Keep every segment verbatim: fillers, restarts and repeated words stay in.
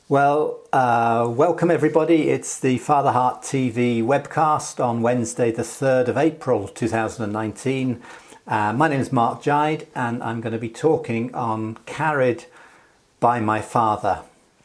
Well, uh, welcome everybody. It's the Father Heart T V webcast on Wednesday, the third of April two thousand nineteen. Uh, my name is Mark Gide, and I'm going to be talking on Carried by My Father.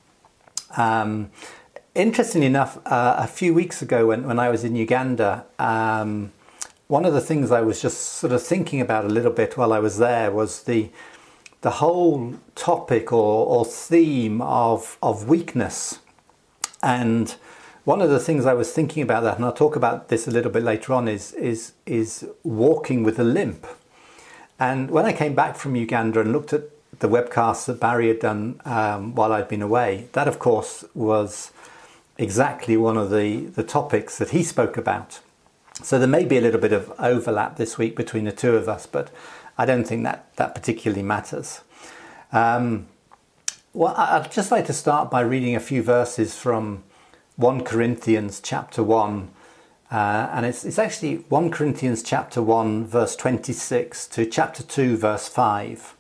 Um, interestingly enough, uh, a few weeks ago when, when I was in Uganda, um, one of the things I was just sort of thinking about a little bit while I was there was the the whole topic or, or theme of, of weakness. And one of the things I was thinking about that, and I'll talk about this a little bit later on, is, is, is walking with a limp. And when I came back from Uganda and looked at the webcasts that Barry had done um, while I'd been away, that of course was exactly one of the, the topics that he spoke about. So there may be a little bit of overlap this week between the two of us, but I don't think that, that particularly matters. Um, well, I'd just like to start by reading a few verses from First Corinthians chapter one. Uh, and it's, it's actually First Corinthians chapter one, verse twenty-six to chapter two, verse five.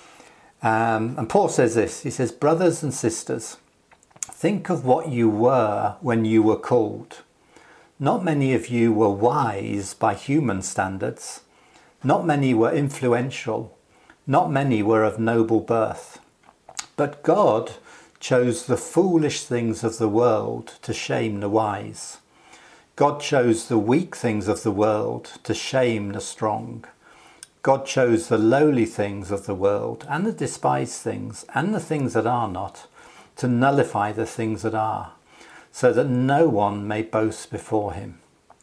Um, and Paul says this, he says, "Brothers and sisters, think of what you were when you were called. Not many of you were wise by human standards. Not many were influential, not many were of noble birth. But God chose the foolish things of the world to shame the wise. God chose the weak things of the world to shame the strong. God chose the lowly things of the world and the despised things and the things that are not to nullify the things that are, so that no one may boast before him.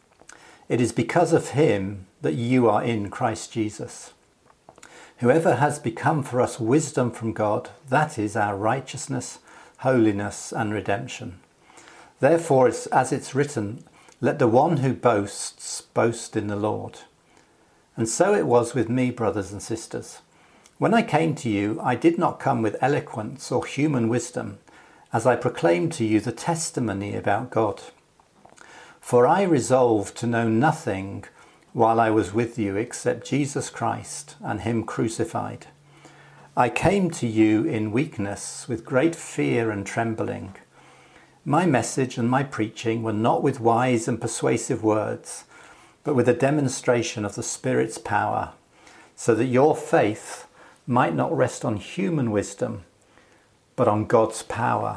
It is because of him that you are in Christ Jesus. Whoever has become for us wisdom from God, that is our righteousness, holiness and redemption. Therefore, it's, as it's written, let the one who boasts boast in the Lord. And so it was with me, brothers and sisters. When I came to you, I did not come with eloquence or human wisdom, as I proclaimed to you the testimony about God. For I resolved to know nothing while I was with you except Jesus Christ and him crucified. I came to you in weakness with great fear and trembling. My message and my preaching were not with wise and persuasive words, but with a demonstration of the Spirit's power, so that your faith might not rest on human wisdom, but on God's power."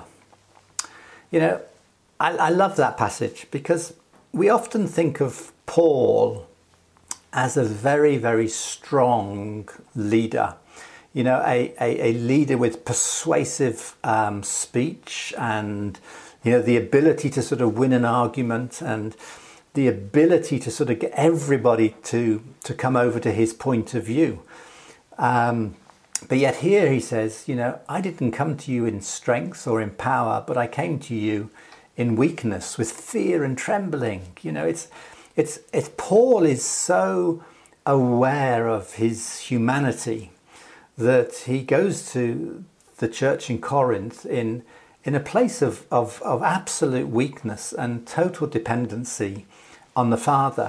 You know, I, I love that passage because we often think of Paul as a very, very strong leader. You know, a, a, a leader with persuasive um, speech and, you know, the ability to sort of win an argument and the ability to sort of get everybody to, to come over to his point of view. Um, but yet here he says, you know, I didn't come to you in strength or in power, but I came to you in weakness, with fear and trembling. You know, it's it's it's Paul is so aware of his humanity that he goes to the church in Corinth in in a place of, of, of absolute weakness and total dependency on the Father.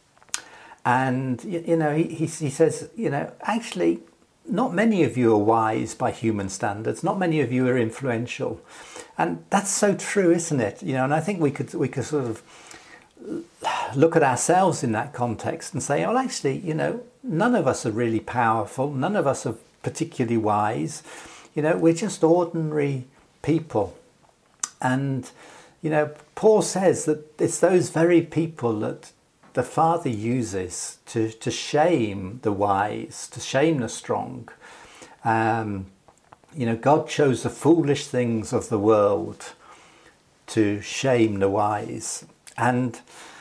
And, you, you know, he, he he says, you know, actually, not many of you are wise by human standards. Not many of you are influential. And that's so true, isn't it? You know, and I think we could we could sort of look at ourselves in that context and say, well, actually, you know, none of us are really powerful. None of us are particularly wise. You know, we're just ordinary people. And, you know, Paul says that it's those very people that the Father uses to, to shame the wise, to shame the strong. Um, you know, God chose the foolish things of the world to shame the wise. And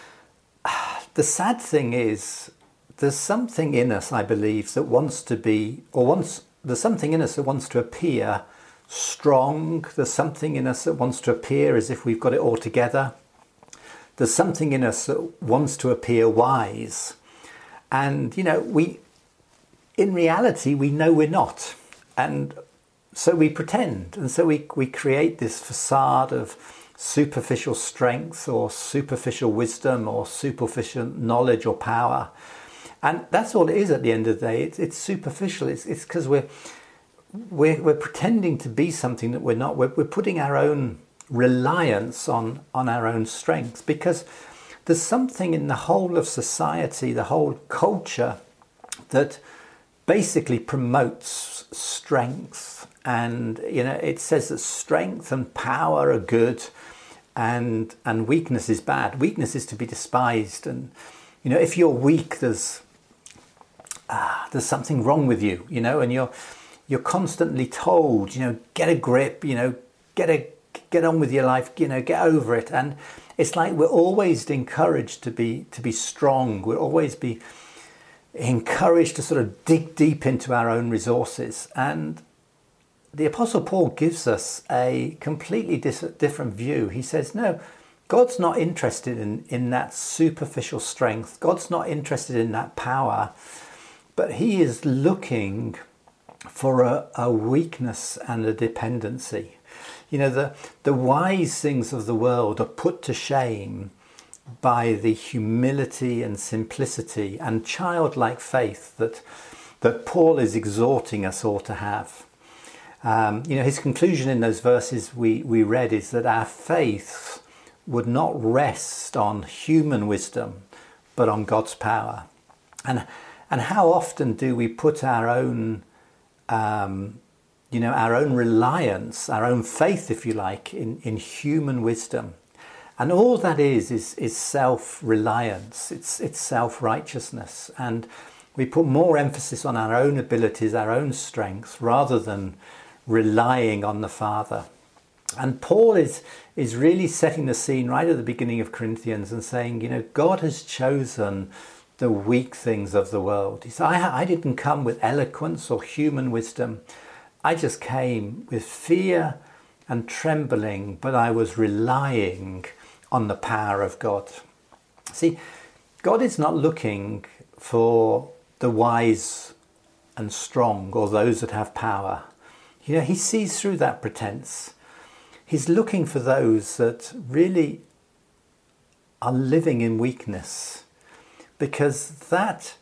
the sad thing is, there's something in us, I believe, that wants to be, or wants, there's something in us that wants to appear strong. There's something in us that wants to appear as if we've got it all together. There's something in us that wants to appear wise. And, you know, we, in reality, we know we're not. And so we pretend. And so we, we create this facade of superficial strength or superficial wisdom or superficial knowledge or power. And that's all it is at the end of the day. It's, it's superficial. It's it's because we're we're, we're pretending to be something that we're not. We're, we're putting our own reliance on, on our own strength, because there's something in the whole of society, the whole culture, that basically promotes strength. And, you know, it says that strength and power are good, and and weakness is bad. Weakness is to be despised. And, you know, if you're weak, there's ah, there's something wrong with you, you know, and you're you're constantly told, you know, get a grip, you know, get a get on with your life, you know, get over it. And it's like we're always encouraged to be to be strong. We'll always be encouraged to sort of dig deep into our own resources. And the Apostle Paul gives us a completely dis- different view. He says, no, God's not interested in, in that superficial strength. God's not interested in that power, but he is looking for a, a weakness and a dependency. You know, the, the wise things of the world are put to shame by the humility and simplicity and childlike faith that, that Paul is exhorting us all to have. Um, you know, his conclusion in those verses we, we read is that our faith would not rest on human wisdom, but on God's power. And and how often do we put our own, um, you know, our own reliance, our own faith, if you like, in, in human wisdom? And all that is is, is self-reliance. It's it's self-righteousness, and we put more emphasis on our own abilities, our own strength, rather than relying on the Father. And Paul is is really setting the scene right at the beginning of Corinthians and saying, you know, God has chosen the weak things of the world. He said, I, I didn't come with eloquence or human wisdom. I just came with fear and trembling, but I was relying on the power of God. See, God is not looking for the wise and strong or those that have power. You know, he sees through that pretense. He's looking for those that really are living in weakness, because that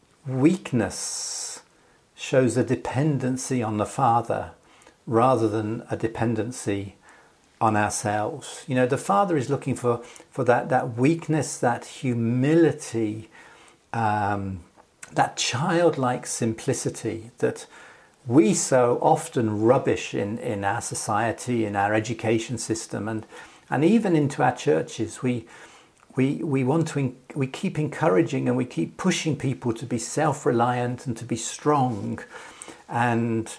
weakness shows a dependency on the Father rather than a dependency on ourselves. You know, the Father is looking for, for that, that weakness, that humility, um, that childlike simplicity that we so often rubbish in, in our society, in our education system, and and even into our churches. We we we want to we keep encouraging and we keep pushing people to be self-reliant and to be strong, and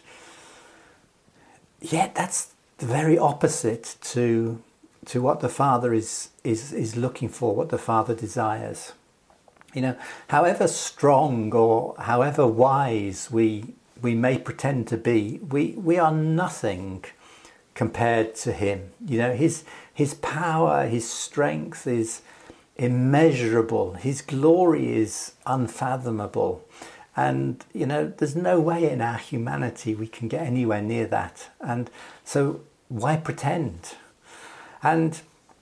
yet that's the very opposite to to what the Father is is is looking for, what the Father desires. You know, however strong or however wise we we may pretend to be, we, we are nothing compared to him. You know, his his power, his strength is immeasurable. His glory is unfathomable. And, you know, there's no way in our humanity we can get anywhere near that. And so why pretend? And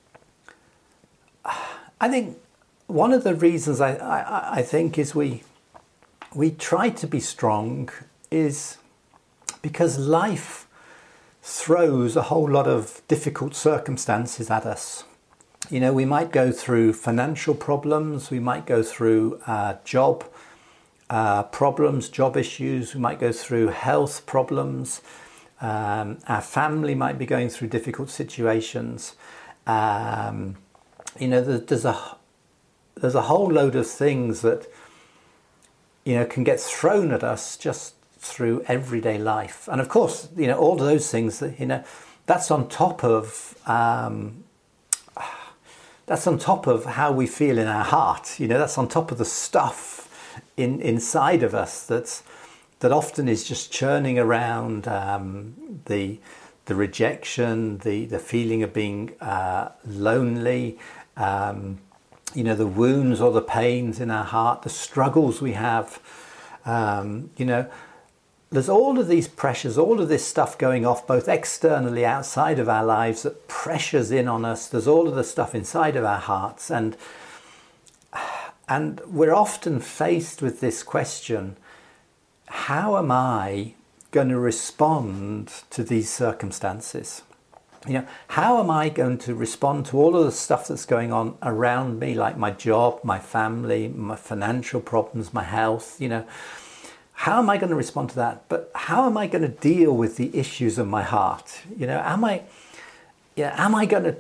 I think one of the reasons I, I, I think is we we try to be strong is because life throws a whole lot of difficult circumstances at us. You know, we might go through financial problems, we might go through uh, job uh, problems, job issues, we might go through health problems, um, our family might be going through difficult situations. Um, you know, there's a there's a whole load of things that, you know, can get thrown at us just through everyday life. And of course, you know, all of those things that, you know, that's on top of um, that's on top of how we feel in our heart. You know, that's on top of the stuff in inside of us that's that often is just churning around, um, the the rejection, the the feeling of being uh, lonely, um, you know, the wounds or the pains in our heart, the struggles we have. Um, you know, there's all of these pressures, all of this stuff going off, both externally outside of our lives, that pressures in on us. There's all of the stuff inside of our hearts, and and we're often faced with this question: how am I going to respond to these circumstances? You know, how am I going to respond to all of the stuff that's going on around me, like my job, my family, my financial problems, my health, you know? How am I going to respond to that? But how am I going to deal with the issues of my heart? You know, am I, you know, am I going to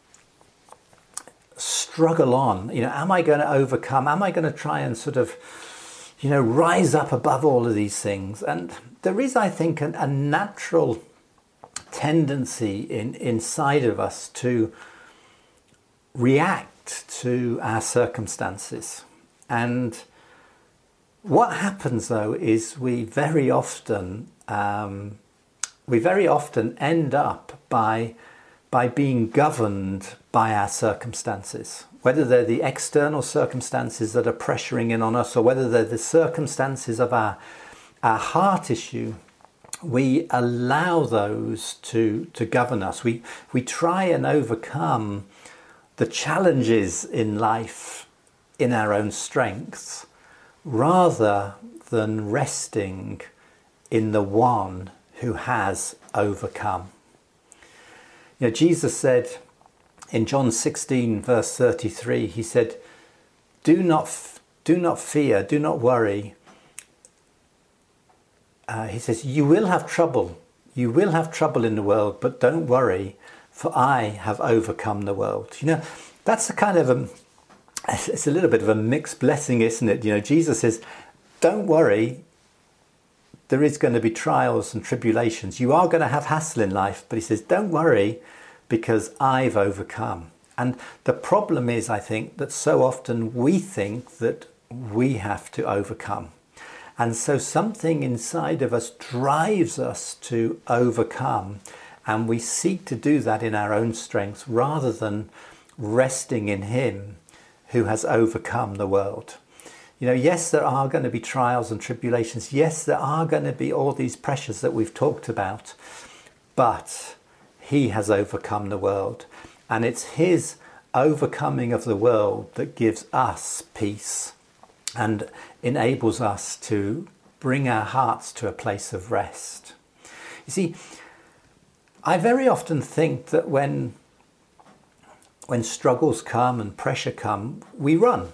struggle on? You know, am I going to overcome? Am I going to try and sort of, you know, rise up above all of these things? And there is, I think, an, a natural tendency in inside of us to react to our circumstances. And what happens, though, is we very often um, we very often end up by by being governed by our circumstances, whether they're the external circumstances that are pressuring in on us, or whether they're the circumstances of our our heart issue. We allow those to to govern us. We we try and overcome the challenges in life in our own strength, rather than resting in the one who has overcome. You know, Jesus said in John sixteen, verse thirty-three, he said, "Do not, do not fear, do not worry." Uh, he says, "You will have trouble. You will have trouble in the world, but don't worry, for I have overcome the world." You know, that's a kind of a, it's a little bit of a mixed blessing, isn't it? You know, Jesus says, don't worry, there is going to be trials and tribulations. You are going to have hassle in life, but he says, don't worry, because I've overcome. And the problem is, I think, that so often we think that we have to overcome. And so something inside of us drives us to overcome, and we seek to do that in our own strength rather than resting in him who has overcome the world. You know, yes, there are going to be trials and tribulations. Yes, there are going to be all these pressures that we've talked about, but he has overcome the world. And it's his overcoming of the world that gives us peace and enables us to bring our hearts to a place of rest. You see, I very often think that when when struggles come and pressure come, we run.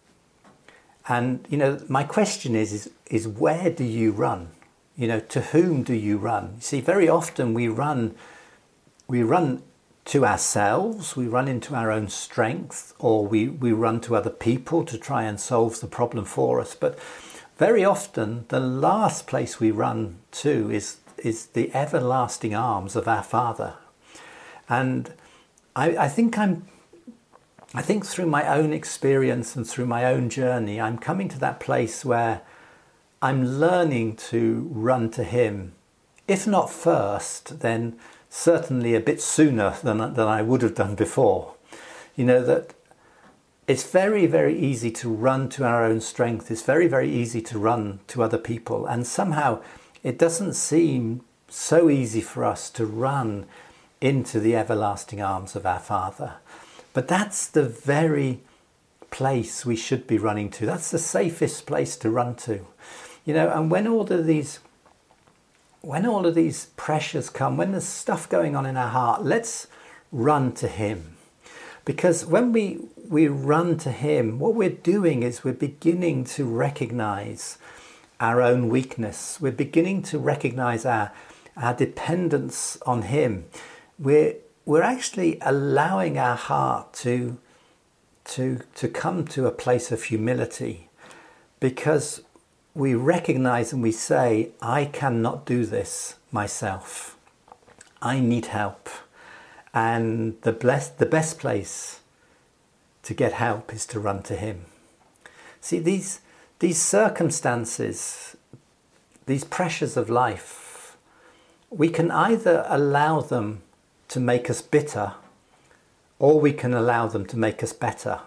And, you know, my question is, is, is where do you run? You know, to whom do you run? You see, very often we run, we run to ourselves, we run into our own strength, or we, we run to other people to try and solve the problem for us. But very often the last place we run to is, is the everlasting arms of our Father. And I, I think I'm, I think through my own experience and through my own journey, I'm coming to that place where I'm learning to run to him. If not first, then certainly a bit sooner than, than I would have done before. You know, that it's very, very easy to run to our own strength. It's very, very easy to run to other people. And somehow it doesn't seem so easy for us to run into the everlasting arms of our Father. But that's the very place we should be running to. That's the safest place to run to. You know, and when all of these when all of these pressures come, when there's stuff going on in our heart, let's run to him. Because when we we run to him, what we're doing is we're beginning to recognize our own weakness. We're beginning to recognize our our dependence on him. We're we're actually allowing our heart to to to come to a place of humility, because we recognize and we say, I cannot do this myself. I need help. And the blessed, the best place to get help is to run to him. See, these these circumstances, these pressures of life, we can either allow them to make us bitter, or we can allow them to make us better.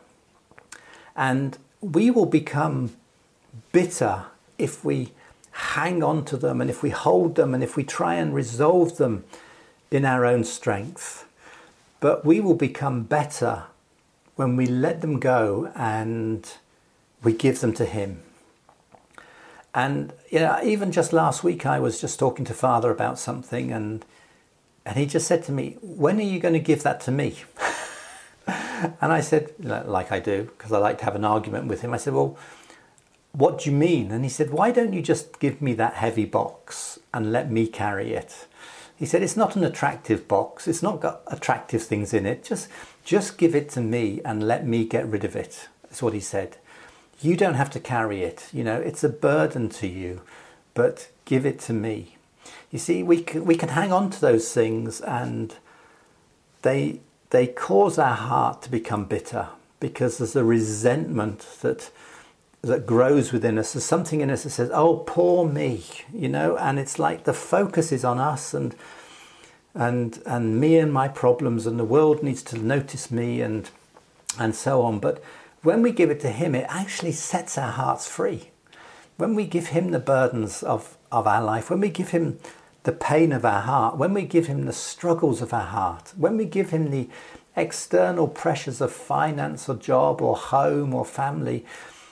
And we will become bitter if we hang on to them and if we hold them and if we try and resolve them in our own strength. But we will become better when we let them go and we give them to him. And you know, even just last week, I was just talking to Father about something, and and he just said to me, "When are you going to give that to me?" And I said, like I do, because I like to have an argument with him. I said, "Well, what do you mean?" And he said, "Why don't you just give me that heavy box and let me carry it?" He said, "It's not an attractive box. It's not got attractive things in it. Just, just give it to me and let me get rid of it." That's what he said. "You don't have to carry it. You know, it's a burden to you, but give it to me." You see, we can, we can hang on to those things, and they they cause our heart to become bitter, because there's a resentment that that grows within us. There's something in us that says, "Oh, poor me," you know, and it's like the focus is on us and and and me and my problems, and the world needs to notice me, and and so on. But when we give it to him, it actually sets our hearts free. When we give him the burdens of, of our life, when we give him the pain of our heart, when we give him the struggles of our heart, when we give him the external pressures of finance or job or home or family,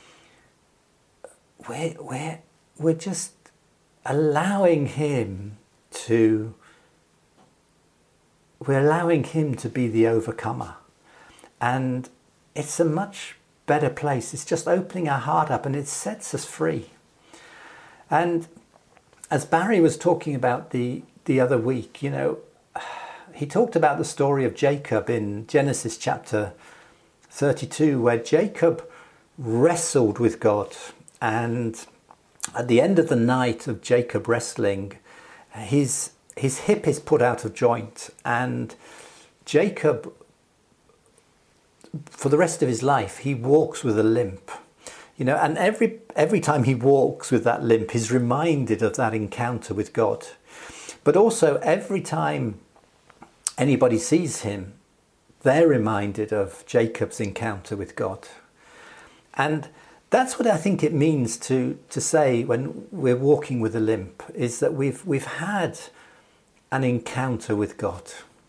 we're, we're, we're just allowing him to, we're allowing him to be the overcomer. And it's a much better place. It's just opening our heart up, and it sets us free. And as Barry was talking about the, the other week, you know, he talked about the story of Jacob in Genesis chapter thirty-two, where Jacob wrestled with God. And at the end of the night of Jacob wrestling, his, his hip is put out of joint, and Jacob, for the rest of his life, he walks with a limp. You know, and every every time he walks with that limp, he's reminded of that encounter with God. But also every time anybody sees him, they're reminded of Jacob's encounter with God. And that's what I think it means to to say when we're walking with a limp, is that we've we've had an encounter with God.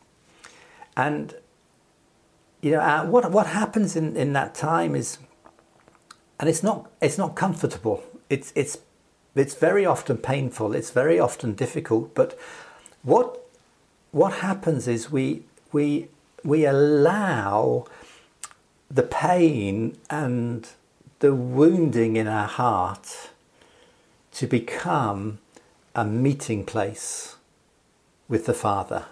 And you know, uh, what what happens in, in that time is, and it's not it's not comfortable. It's it's it's very often painful. It's very often difficult. But what what happens is we we we allow the pain and the wounding in our heart to become a meeting place with the Father.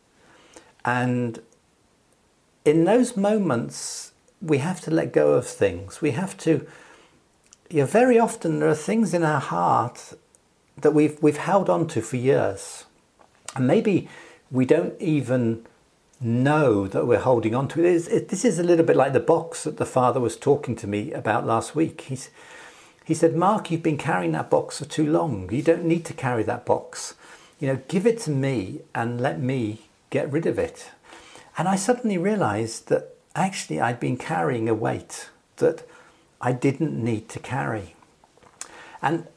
And in those moments, we have to let go of things. We have to, you know, very often there are things in our heart that we've we've held on to for years. And maybe we don't even know that we're holding on to it. It's, it. This is a little bit like the box that the Father was talking to me about last week. He's, he said, "Mark, you've been carrying that box for too long. You don't need to carry that box. You know, give it to me and let me get rid of it." And I suddenly realized that actually I'd been carrying a weight that I didn't need to carry. And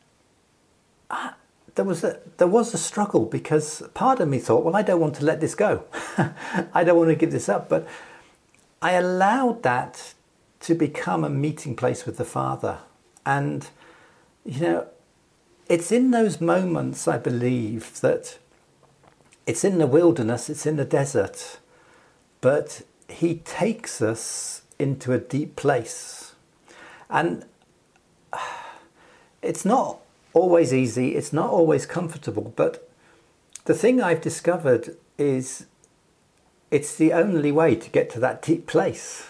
I, there was a there was a struggle, because part of me thought, well, I don't want to let this go. I don't want to give this up. But I allowed that to become a meeting place with the Father. And, you know, it's in those moments, I believe, that it's in the wilderness, it's in the desert, but he takes us into a deep place. And it's not always easy, it's not always comfortable, but the thing I've discovered is it's the only way to get to that deep place.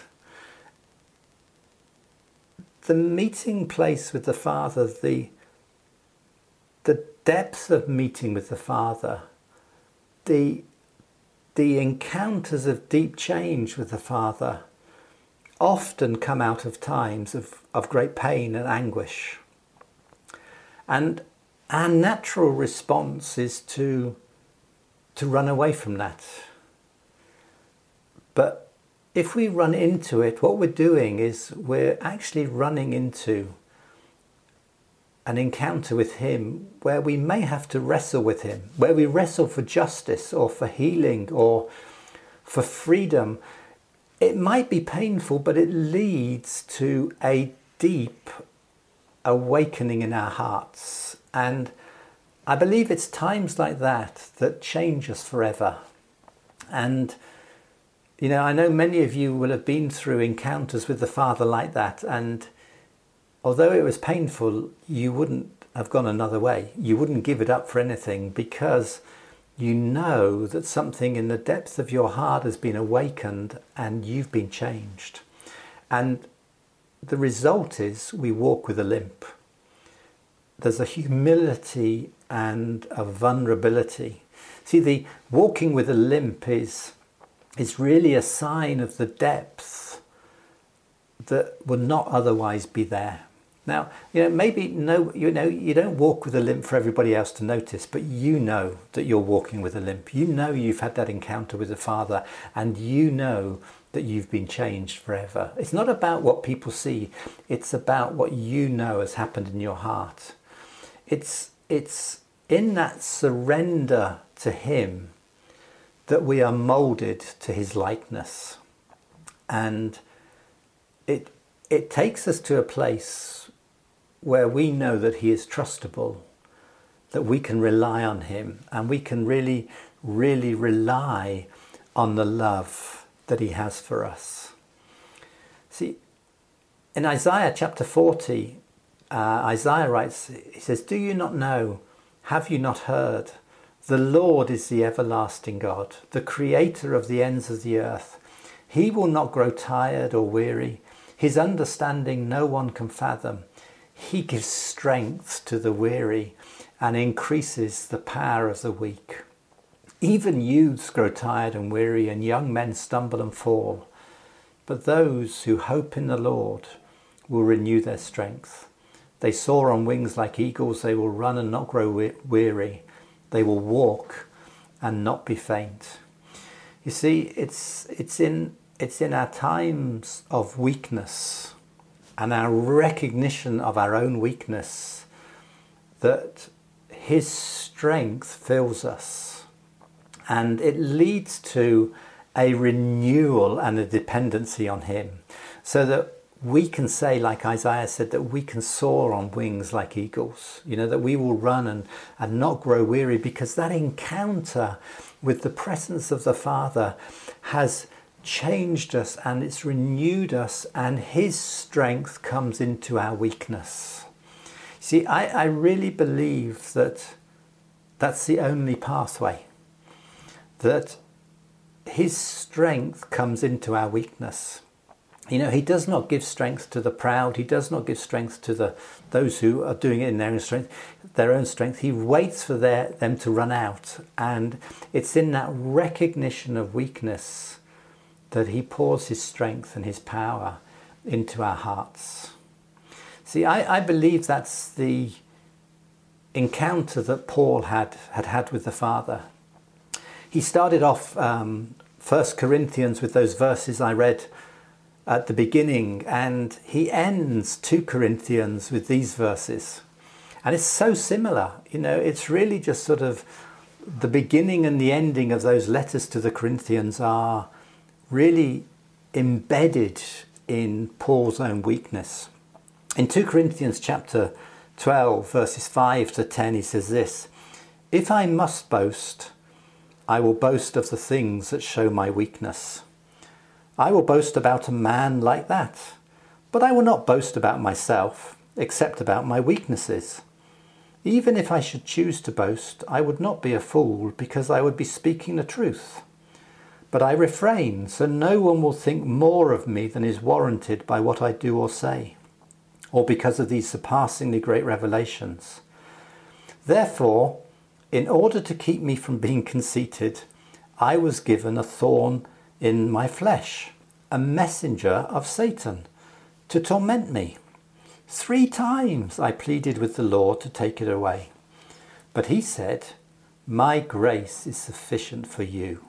The meeting place with the Father, the, the depth of meeting with the Father, the, the encounters of deep change with the Father often come out of times of, of great pain and anguish. And our natural response is to, to run away from that. But if we run into it, what we're doing is we're actually running into an encounter with him where we may have to wrestle with him, where we wrestle for justice or for healing or for freedom. It might be painful, but it leads to a deep awakening in our hearts. And I believe it's times like that that change us forever. And, you know, I know many of you will have been through encounters with the Father like that. And although it was painful, you wouldn't have gone another way. You wouldn't give it up for anything, because you know that something in the depth of your heart has been awakened and you've been changed. And the result is we walk with a limp. There's a humility and a vulnerability. See, the walking with a limp is, is really a sign of the depth that would not otherwise be there. Now, you know, maybe no, you know, you don't walk with a limp for everybody else to notice, but you know that you're walking with a limp. You know you've had that encounter with the Father, and you know that you've been changed forever. It's not about what people see. It's about what you know has happened in your heart. It's, it's in that surrender to Him that we are moulded to His likeness. And it, it takes us to a place where we know that He is trustable, that we can rely on Him, and we can really, really rely on the love that He has for us. See, in Isaiah chapter forty, uh, Isaiah writes, he says, "Do you not know? Have you not heard? The Lord is the everlasting God, the creator of the ends of the earth. He will not grow tired or weary. His understanding no one can fathom. He gives strength to the weary and increases the power of the weak. Even youths grow tired and weary, and young men stumble and fall. But those who hope in the Lord will renew their strength. They soar on wings like eagles. They will run and not grow weary. They will walk and not be faint." You see, it's it's in it's in our times of weakness and our recognition of our own weakness that His strength fills us, and it leads to a renewal and a dependency on Him, so that we can say, like Isaiah said, that we can soar on wings like eagles, you know, that we will run and, and not grow weary, because that encounter with the presence of the Father has changed us and it's renewed us, and His strength comes into our weakness. See, I, I really believe that that's the only pathway, that His strength comes into our weakness. You know, He does not give strength to the proud. He does not give strength to the those who are doing it in their own strength. Their own strength. He waits for their, them to run out, and it's in that recognition of weakness that He pours His strength and His power into our hearts. See, I, I believe that's the encounter that Paul had had had with the Father. He started off um, First Corinthians with those verses I read at the beginning, and he ends Second Corinthians with these verses. And it's so similar, you know, it's really just sort of the beginning and the ending of those letters to the Corinthians are really embedded in Paul's own weakness. In Second Corinthians chapter twelve, verses five to ten, he says this: "If I must boast, I will boast of the things that show my weakness. I will boast about a man like that, but I will not boast about myself, except about my weaknesses. Even if I should choose to boast, I would not be a fool, because I would be speaking the truth. But I refrain, so no one will think more of me than is warranted by what I do or say, or because of these surpassingly great revelations. Therefore, in order to keep me from being conceited, I was given a thorn in my flesh, a messenger of Satan, to torment me. Three times I pleaded with the Lord to take it away. But He said, 'My grace is sufficient for you.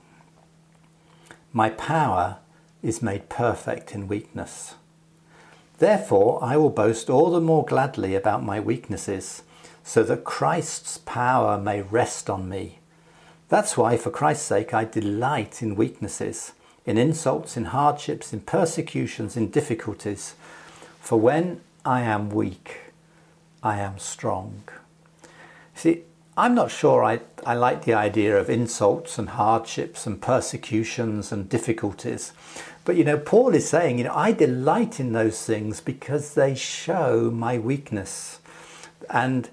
My power is made perfect in weakness. Therefore I will boast all the more gladly about my weaknesses, so that Christ's power may rest on me. That's why, for Christ's sake, I delight in weaknesses, in insults, in hardships, in persecutions, in difficulties. For when I am weak, I am strong. See, I'm not sure I, I like the idea of insults and hardships and persecutions and difficulties. But, you know, Paul is saying, you know, I delight in those things because they show my weakness. And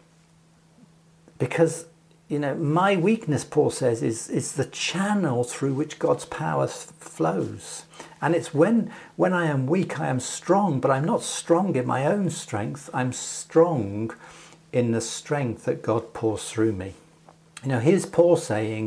because, you know, my weakness, Paul says, is, is the channel through which God's power flows. And it's when, when I am weak, I am strong, but I'm not strong in my own strength. I'm strong in the strength that God pours through me. You know, here's Paul saying,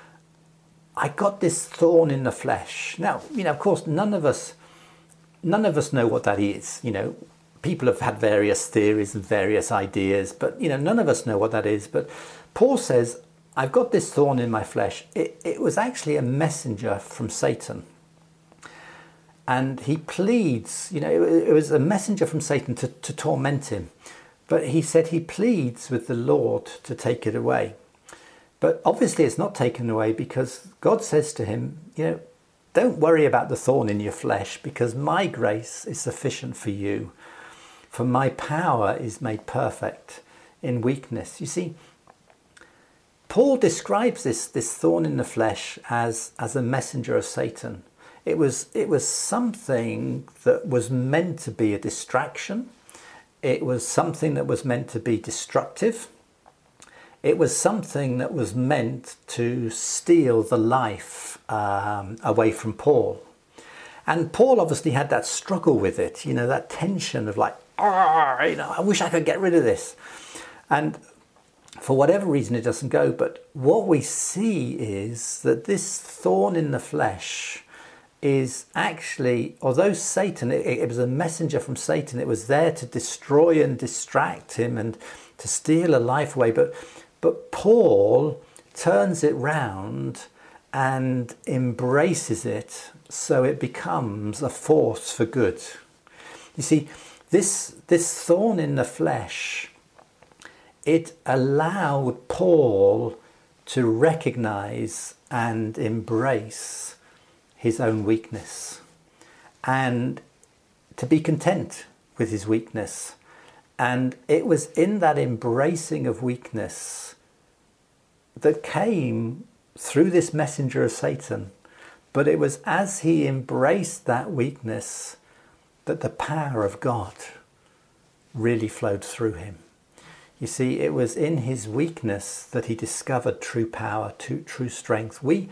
I got this thorn in the flesh. Now, you know, of course, none of us, none of us know what that is. You know, people have had various theories and various ideas, but, you know, none of us know what that is. But Paul says, I've got this thorn in my flesh. It, it was actually a messenger from Satan. And he pleads, you know, it, it was a messenger from Satan to, to torment him. But he said he pleads with the Lord to take it away. But obviously it's not taken away because God says to him, you know, don't worry about the thorn in your flesh because my grace is sufficient for you. For my power is made perfect in weakness. You see, Paul describes this, this thorn in the flesh as, as a messenger of Satan. It was, it was something that was meant to be a distraction. It was something that was meant to be destructive. It was something that was meant to steal the life um, away from Paul. And Paul obviously had that struggle with it, you know, that tension of like, ah, you know, I wish I could get rid of this. And for whatever reason, it doesn't go. But what we see is that this thorn in the flesh is actually, although Satan, it, it was a messenger from Satan, it was there to destroy and distract him and to steal a life away. But, but Paul turns it round and embraces it so it becomes a force for good. You see, this, this thorn in the flesh, it allowed Paul to recognize and embrace his own weakness and to be content with his weakness. And it was in that embracing of weakness that came through this messenger of Satan. But it was as he embraced that weakness that the power of God really flowed through him. You see, it was in his weakness that he discovered true power, true strength. We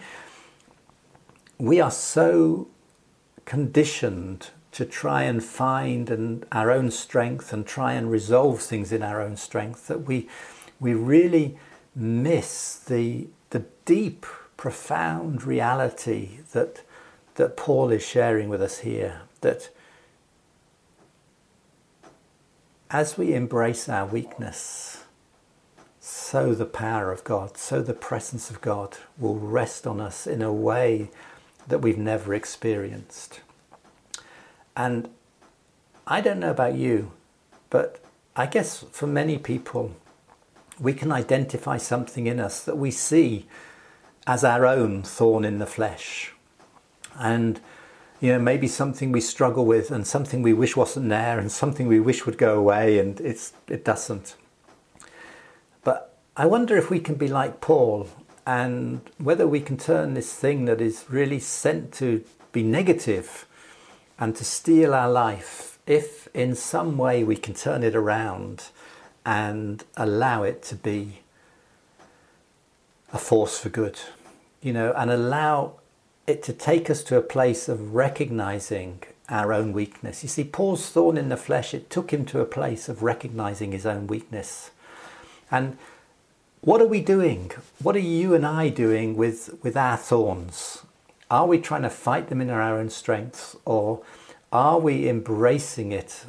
We are so conditioned to try and find an, our own strength and try and resolve things in our own strength that we we really miss the the deep, profound reality that that Paul is sharing with us here. That as we embrace our weakness, so the power of God, so the presence of God will rest on us in a way that we've never experienced. And I don't know about you, but I guess for many people, we can identify something in us that we see as our own thorn in the flesh. And, you know, maybe something we struggle with and something we wish wasn't there and something we wish would go away and it's, it doesn't. But I wonder if we can be like Paul and whether we can turn this thing that is really sent to be negative and to steal our life, if in some way we can turn it around and allow it to be a force for good, you know, and allow it to take us to a place of recognizing our own weakness. You see, Paul's thorn in the flesh, it took him to a place of recognizing his own weakness. And what are we doing? What are you and I doing with, with our thorns? Are we trying to fight them in our own strength, or are we embracing it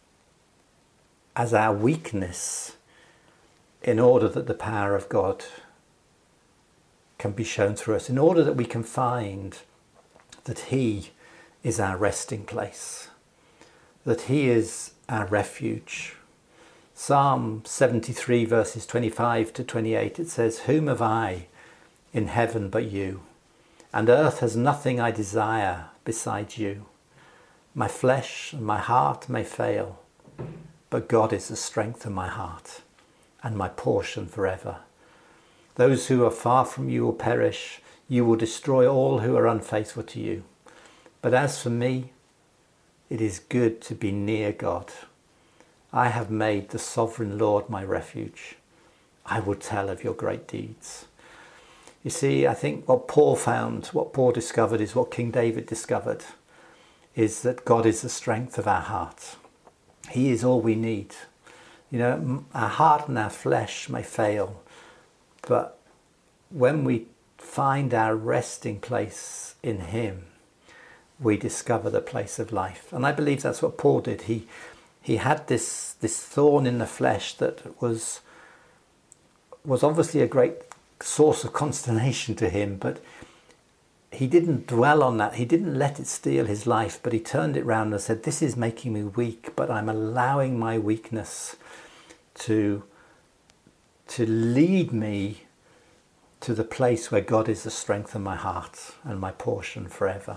as our weakness in order that the power of God can be shown through us, in order that we can find that He is our resting place, that He is our refuge? Psalm seventy-three verses twenty-five to twenty-eight, it says, "Whom have I in heaven but you? And earth has nothing I desire besides you. My flesh and my heart may fail, but God is the strength of my heart and my portion forever. Those who are far from you will perish. You will destroy all who are unfaithful to you. But as for me, it is good to be near God. I have made the sovereign Lord my refuge. I will tell of your great deeds. You see, I think what Paul found, what Paul discovered is what King David discovered, is that God is the strength of our heart. He is all we need. You know, our heart and our flesh may fail, but when we find our resting place in him, we discover the place of life. And I believe that's what Paul did. He he had this this thorn in the flesh that was was obviously a great source of consternation to him, but he didn't dwell on that. He didn't let it steal his life, but he turned it round and said, this is making me weak, but I'm allowing my weakness to to lead me to the place where God is the strength of my heart and my portion forever.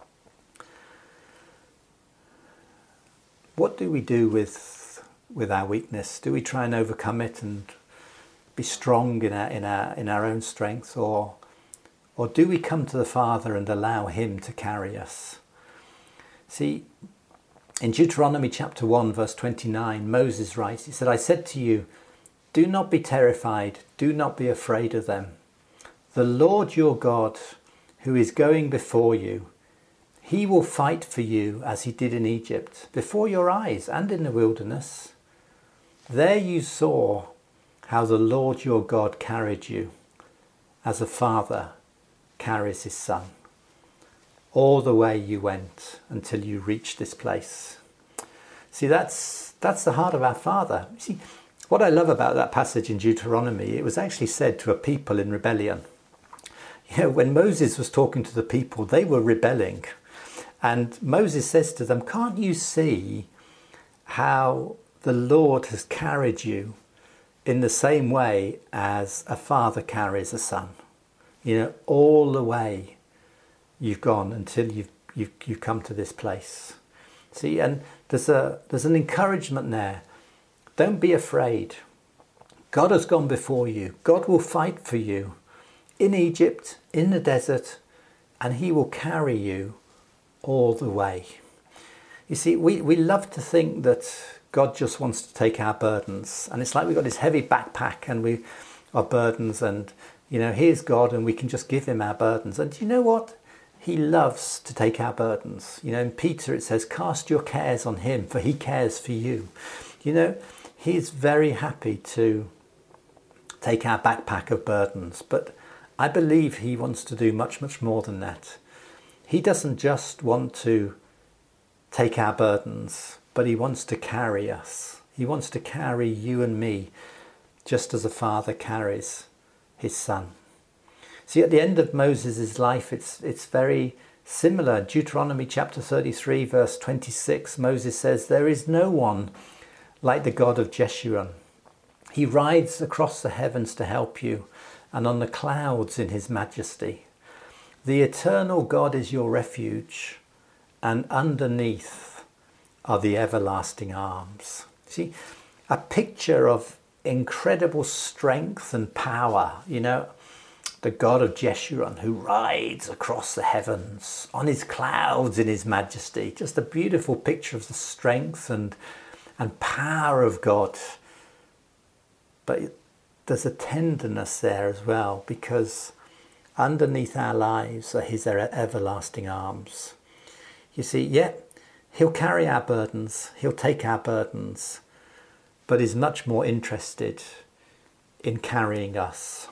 What do we do with with our weakness? Do we try and overcome it and be strong in our in our in our own strength, or or do we come to the Father and allow him to carry us? See, in Deuteronomy chapter one, verse twenty-nine, Moses writes, he said, I said to you, do not be terrified, do not be afraid of them. The Lord your God, who is going before you, he will fight for you as he did in Egypt, before your eyes and in the wilderness. There you saw how the Lord your God carried you, as a father carries his son, all the way you went until you reached this place. See, that's that's the heart of our Father. See, what I love about that passage in Deuteronomy, it was actually said to a people in rebellion. You know, when Moses was talking to the people, they were rebelling. And Moses says to them, can't you see how the Lord has carried you in the same way as a father carries a son? You know, all the way you've gone until you've, you've, you've come to this place. See, and there's a there's an encouragement there. Don't be afraid. God has gone before you. God will fight for you in Egypt, in the desert, and he will carry you all the way. You see, we, we love to think that God just wants to take our burdens, and it's like we've got this heavy backpack and we our burdens, and you know, here's God and we can just give him our burdens. And do you know what? He loves to take our burdens. You know, in Peter it says, cast your cares on him, for he cares for you. You know, he's very happy to take our backpack of burdens, but I believe he wants to do much, much more than that. He doesn't just want to take our burdens, but he wants to carry us. He wants to carry you and me, just as a father carries his son. See, at the end of Moses' life, it's it's very similar. Deuteronomy chapter thirty-three, verse twenty-six, Moses says, there is no one like the God of Jeshurun. He rides across the heavens to help you, and on the clouds in his majesty. The eternal God is your refuge, and underneath are the everlasting arms. See, a picture of incredible strength and power, you know, the God of Jeshurun who rides across the heavens on his clouds in his majesty. Just a beautiful picture of the strength and, and power of God. But there's a tenderness there as well, because underneath our lives are his everlasting arms. You see, yeah, he'll carry our burdens, he'll take our burdens, but is much more interested in carrying us.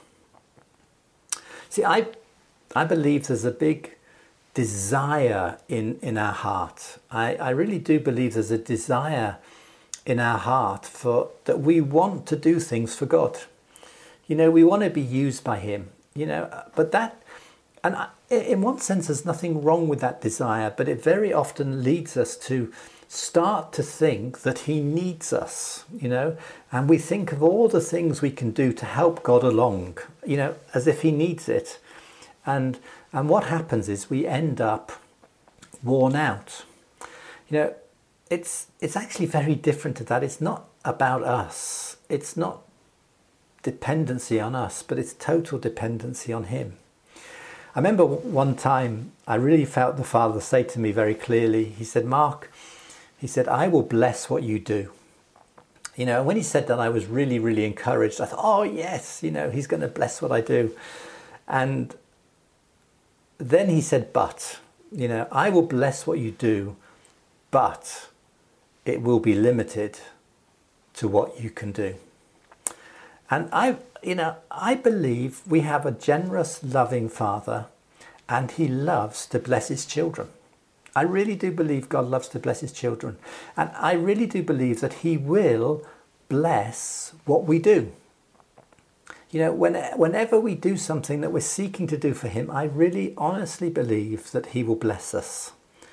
See, I I believe there's a big desire in, in our heart. I, I really do believe there's a desire in our heart for that we want to do things for God. You know, we want to be used by him, you know, but that, and I, in one sense there's nothing wrong with that desire, but it very often leads us to start to think that he needs us, you know, and we think of all the things we can do to help God along, you know, as if he needs it. And and what happens is we end up worn out. You know, it's it's actually very different to that. It's not about us. It's not dependency on us, but it's total dependency on him. I remember one time I really felt the Father say to me very clearly, he said, Mark, he said, I will bless what you do. You know, when he said that, I was really, really encouraged. I thought, oh yes, you know, he's going to bless what I do. And then he said, but, you know, I will bless what you do, but it will be limited to what you can do. And I, you know, I believe we have a generous, loving Father, and he loves to bless his children. I really do believe God loves to bless his children. And I really do believe that he will bless what we do. You know, when, whenever we do something that we're seeking to do for him, I really honestly believe that he will bless us.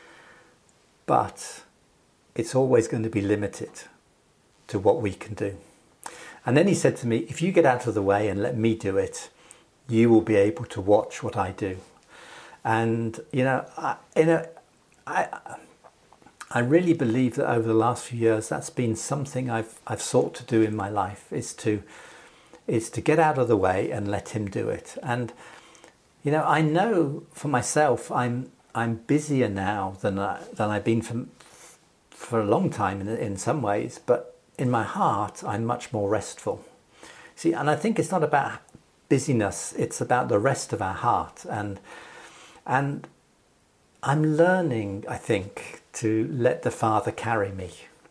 But it's always going to be limited to what we can do. And then he said to me, if you get out of the way and let me do it, you will be able to watch what I do. And, you know, I, you know, I, I really believe that over the last few years, that's been something I've, I've sought to do in my life, is to, is to get out of the way and let him do it. And, you know, I know for myself, I'm, I'm busier now than, I, than I've been for, for a long time in, in some ways, but in my heart, I'm much more restful. See, and I think it's not about busyness, it's about the rest of our heart. And and I'm learning, I think, to let the Father carry me.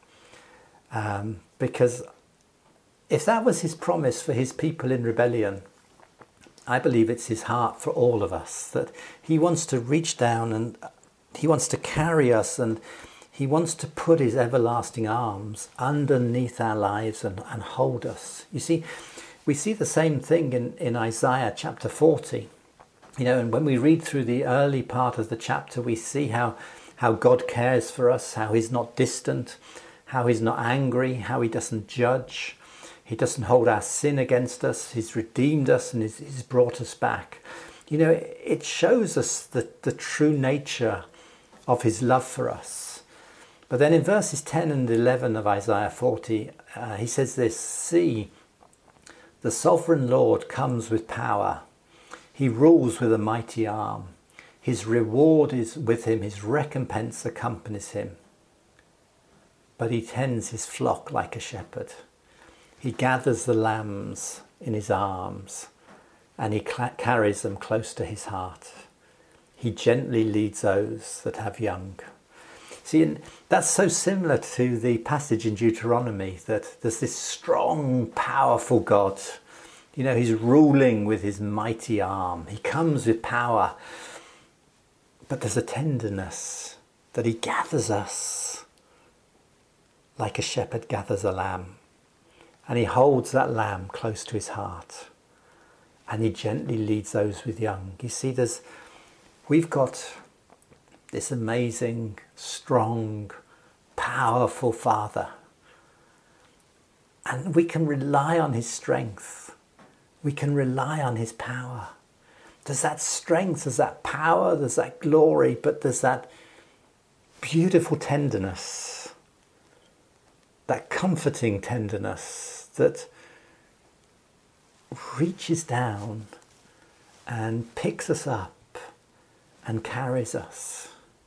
Um, because if that was his promise for his people in rebellion, I believe it's his heart for all of us, that he wants to reach down and he wants to carry us, and he wants to put his everlasting arms underneath our lives and, and hold us. You see, we see the same thing in, in Isaiah chapter forty. You know, and when we read through the early part of the chapter, we see how, how God cares for us, how he's not distant, how he's not angry, how he doesn't judge. He doesn't hold our sin against us. He's redeemed us and he's, he's brought us back. You know, it shows us the, the true nature of his love for us. But then in verses ten and eleven of Isaiah forty, uh, he says this, "See, the sovereign Lord comes with power. He rules with a mighty arm. His reward is with him. His recompense accompanies him. But he tends his flock like a shepherd. He gathers the lambs in his arms and he cl- carries them close to his heart. He gently leads those that have young." See, and that's so similar to the passage in Deuteronomy, that there's this strong, powerful God. You know, he's ruling with his mighty arm. He comes with power. But there's a tenderness that he gathers us like a shepherd gathers a lamb. And he holds that lamb close to his heart. And he gently leads those with young. You see, there's, we've got this amazing, strong, powerful Father. And we can rely on his strength. We can rely on his power. There's that strength, there's that power, there's that glory, but there's that beautiful tenderness, that comforting tenderness that reaches down and picks us up and carries us.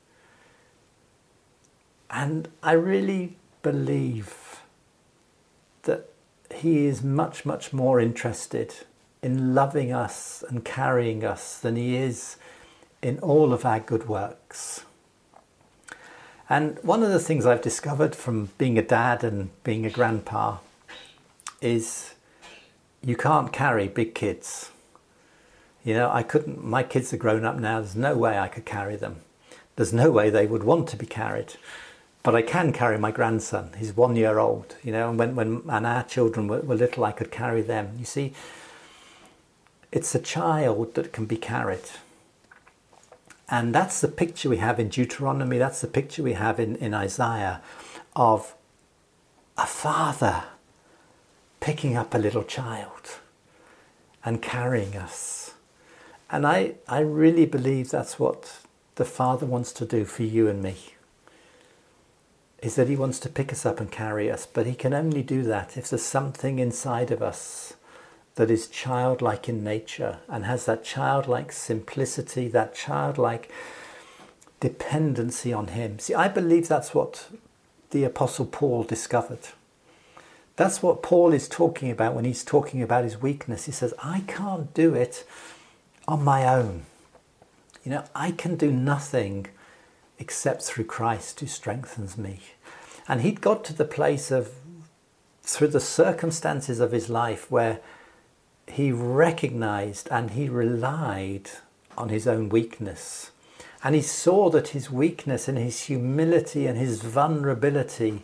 And I really believe that he is much, much more interested in loving us and carrying us than he is in all of our good works. And one of the things I've discovered from being a dad and being a grandpa is you can't carry big kids. You know, I couldn't, my kids are grown up now, there's no way I could carry them. There's no way they would want to be carried. But I can carry my grandson. He's one year old, you know, and when, when and our children were, were little, I could carry them. You see, it's a child that can be carried. And that's the picture we have in Deuteronomy, that's the picture we have in, in Isaiah of a father picking up a little child and carrying us. And I, I really believe that's what the Father wants to do for you and me. is that he wants to pick us up and carry us, but he can only do that if there's something inside of us that is childlike in nature and has that childlike simplicity, that childlike dependency on him. See, I believe that's what the Apostle Paul discovered. That's what Paul is talking about when he's talking about his weakness. He says, I can't do it on my own. You know, I can do nothing except through Christ who strengthens me. And he'd got to the place of, through the circumstances of his life, where he recognized and he relied on his own weakness. And he saw that his weakness and his humility and his vulnerability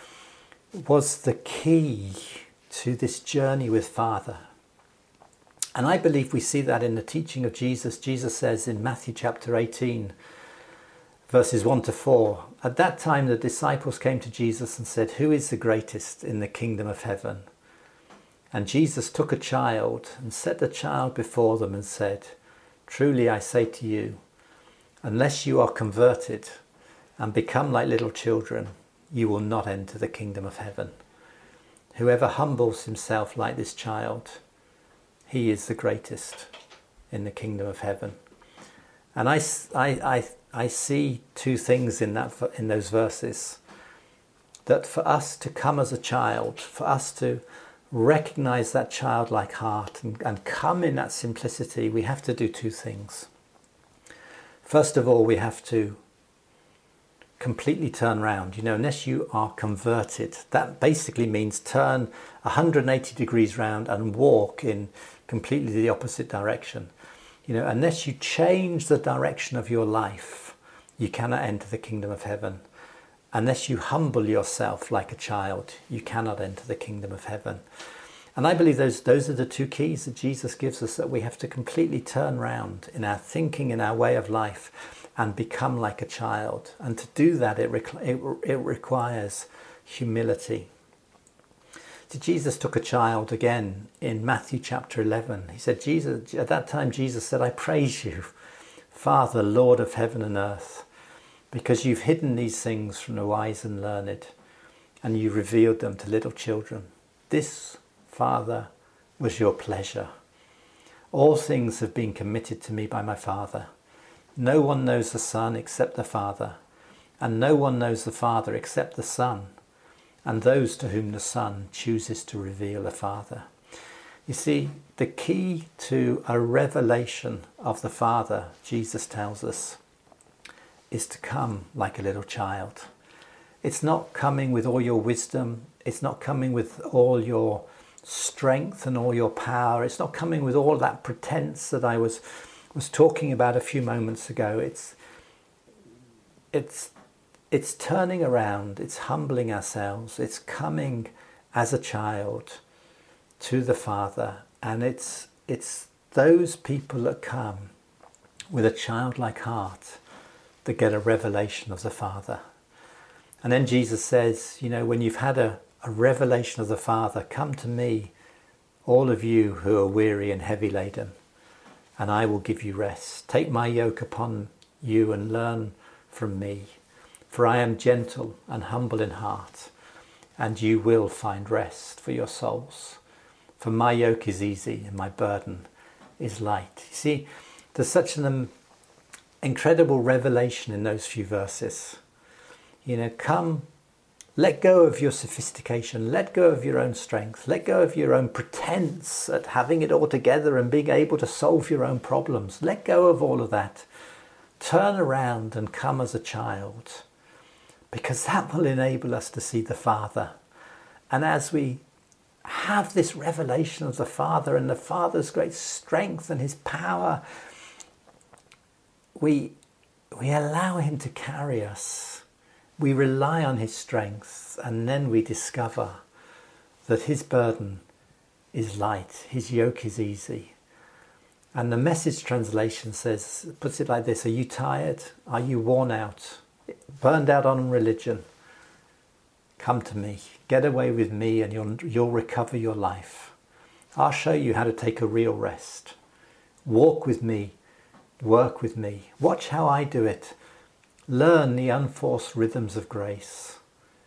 was the key to this journey with Father. And I believe we see that in the teaching of Jesus. Jesus says in Matthew chapter eighteen, verses one to four, at that time the disciples came to Jesus and said, who is the greatest in the kingdom of heaven? And Jesus took a child and set the child before them and said, truly I say to you, unless you are converted and become like little children, you will not enter the kingdom of heaven. Whoever humbles himself like this child, he is the greatest in the kingdom of heaven. And I, I, I, I see two things in that, in those verses. That for us to come as a child, for us to recognize that childlike heart and, and come in that simplicity, we have to do two things. First of all, we have to completely turn around. You know, unless you are converted, that basically means turn one hundred eighty degrees round and walk in completely the opposite direction. You know, unless you change the direction of your life, you cannot enter the kingdom of heaven. Unless you humble yourself like a child, you cannot enter the kingdom of heaven. And I believe those those are the two keys that Jesus gives us, that we have to completely turn around in our thinking, in our way of life, and become like a child. And to do that, it, rec- it, it requires humility. So Jesus took a child again in Matthew chapter eleven. He said, Jesus, at that time Jesus said, I praise you, Father, Lord of heaven and earth, because you've hidden these things from the wise and learned, and you revealed them to little children. This, Father, was your pleasure. All things have been committed to me by my Father. No one knows the Son except the Father, and no one knows the Father except the Son, and those to whom the Son chooses to reveal the Father. You see, the key to a revelation of the Father, Jesus tells us, is to come like a little child. It's not coming with all your wisdom. It's not coming with all your strength and all your power. It's not coming with all that pretense that I was was talking about a few moments ago. It's it's it's turning around. It's humbling ourselves. It's coming as a child to the Father, and it's it's those people that come with a childlike heart that get a revelation of the Father. And then Jesus says, you know, when you've had a, a revelation of the Father, come to me, all of you who are weary and heavy laden, and I will give you rest. Take my yoke upon you and learn from me, for I am gentle and humble in heart, and you will find rest for your souls. For my yoke is easy and my burden is light. You see, there's such an incredible revelation in those few verses. You know, come, let go of your sophistication, let go of your own strength, let go of your own pretense at having it all together and being able to solve your own problems. Let go of all of that. Turn around and come as a child, because that will enable us to see the Father. And as we have this revelation of the Father and the Father's great strength and his power, we we allow him to carry us. We rely on his strength, and then we discover that his burden is light, his yoke is easy. And the Message translation says, puts it like this: are you tired? Are you worn out? Burned out on religion? Come to me, get away with me, and you'll, you'll recover your life. I'll show you how to take a real rest. Walk with me, work with me. Watch how I do it. Learn the unforced rhythms of grace.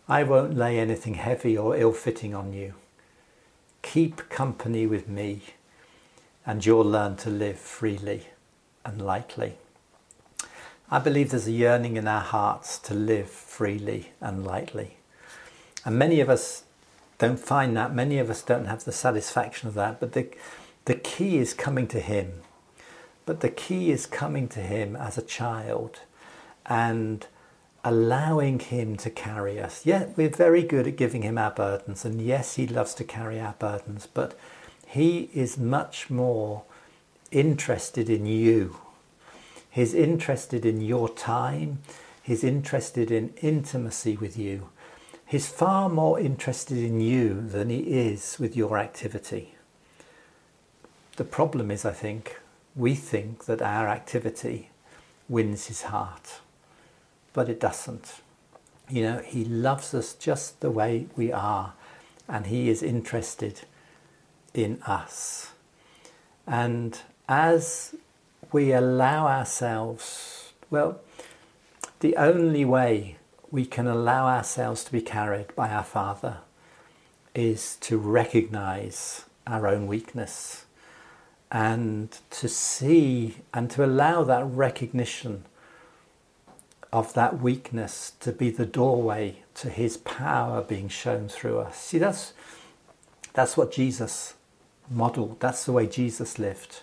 I won't lay anything heavy or ill-fitting on you. Keep company with me, and you'll learn to live freely and lightly. I believe there's a yearning in our hearts to live freely and lightly. And many of us don't find that. Many of us don't have the satisfaction of that. But the, the key is coming to him. But the key is coming to him as a child and allowing him to carry us. Yeah, we're very good at giving him our burdens. And yes, he loves to carry our burdens. But he is much more interested in you. He's interested in your time. He's interested in intimacy with you. He's far more interested in you than he is with your activity. The problem is, I think, we think that our activity wins his heart, but it doesn't. You know, he loves us just the way we are, and he is interested in us. And as we allow ourselves, well, the only way we can allow ourselves to be carried by our Father is to recognize our own weakness and to see and to allow that recognition of that weakness to be the doorway to his power being shown through us. See, that's that's what Jesus modeled. That's the way Jesus lived.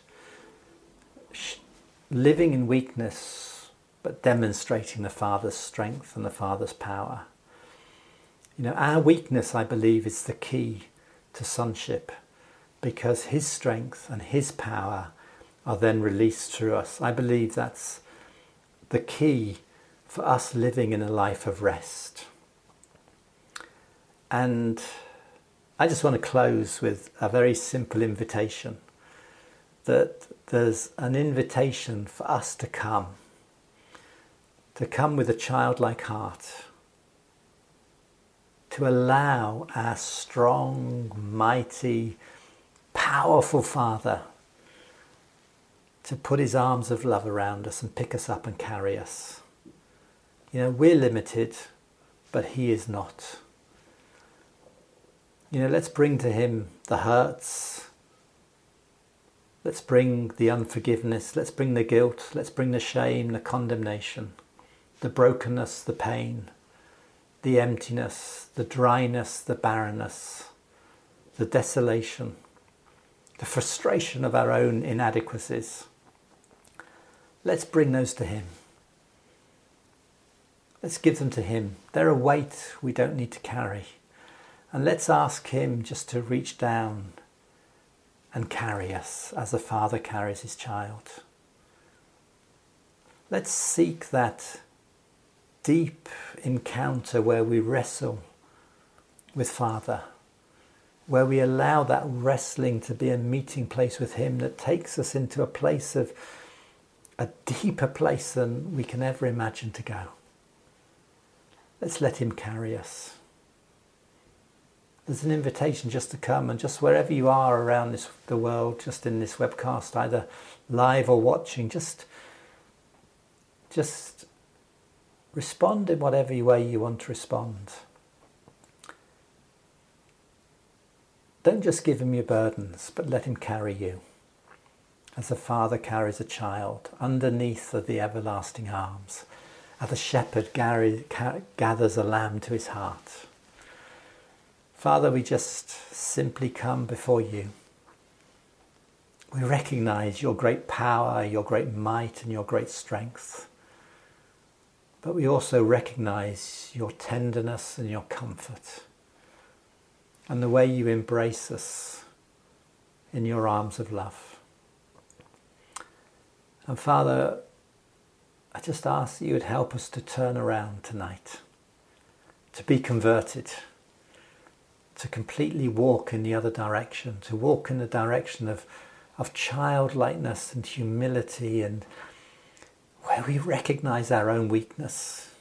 Living in weakness, but demonstrating the Father's strength and the Father's power. You know, our weakness, I believe, is the key to sonship, because his strength and his power are then released through us. I believe that's the key for us living in a life of rest. And I just want to close with a very simple invitation, that there's an invitation for us to come, to come with a childlike heart, to allow our strong, mighty, powerful Father to put his arms of love around us and pick us up and carry us. You know, we're limited, but he is not. You know, let's bring to him the hurts. Let's bring the unforgiveness. Let's bring the guilt. Let's bring the shame, the condemnation, the brokenness, the pain, the emptiness, the dryness, the barrenness, the desolation, the frustration of our own inadequacies. Let's bring those to him. Let's give them to him. They're a weight we don't need to carry. And let's ask him just to reach down and carry us as a father carries his child. Let's seek that deep encounter where we wrestle with Father, where we allow that wrestling to be a meeting place with him that takes us into a place of a deeper place than we can ever imagine to go. Let's let him carry us. There's an invitation just to come, and just wherever you are around this, the world, just in this webcast, either live or watching, just, just respond in whatever way you want to respond. Don't just give him your burdens, but let him carry you, as a father carries a child underneath of the everlasting arms, as a shepherd gathers a lamb to his heart. Father, we just simply come before you. We recognize your great power, your great might, and your great strength. But we also recognize your tenderness and your comfort, and the way you embrace us in your arms of love. And Father, I just ask that you would help us to turn around tonight, to be converted, to completely walk in the other direction, to walk in the direction of, of childlikeness and humility, and where we recognize our own weakness,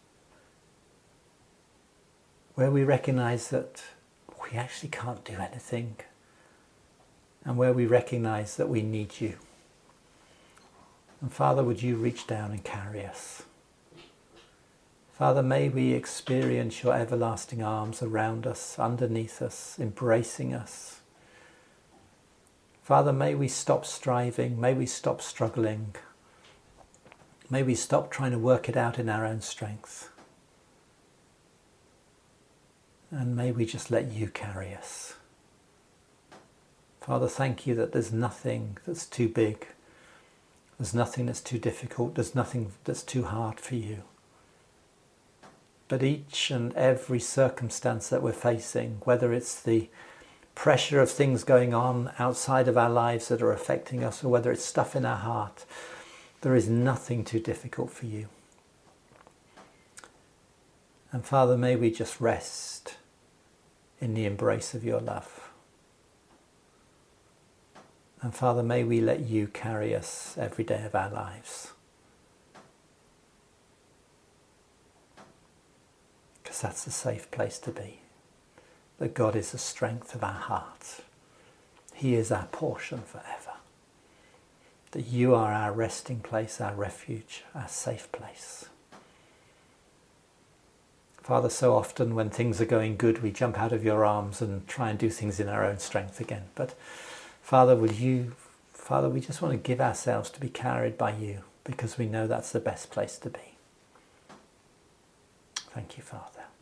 where we recognize that we actually can't do anything, and where we recognize that we need you. And Father, would you reach down and carry us? Father, may we experience your everlasting arms around us, underneath us, embracing us. Father, may we stop striving, may we stop struggling, may we stop trying to work it out in our own strength. And may we just let you carry us. Father, thank you that there's nothing that's too big, there's nothing that's too difficult, there's nothing that's too hard for you. But each and every circumstance that we're facing, whether it's the pressure of things going on outside of our lives that are affecting us, or whether it's stuff in our heart, there is nothing too difficult for you. And Father, may we just rest in the embrace of your love. And Father, may we let you carry us every day of our lives. Because that's a safe place to be. That God is the strength of our heart. He is our portion forever. That you are our resting place, our refuge, our safe place. Father, so often when things are going good, we jump out of your arms and try and do things in our own strength again. But Father, will you, Father, we just want to give ourselves to be carried by you, because we know that's the best place to be. Thank you, Father.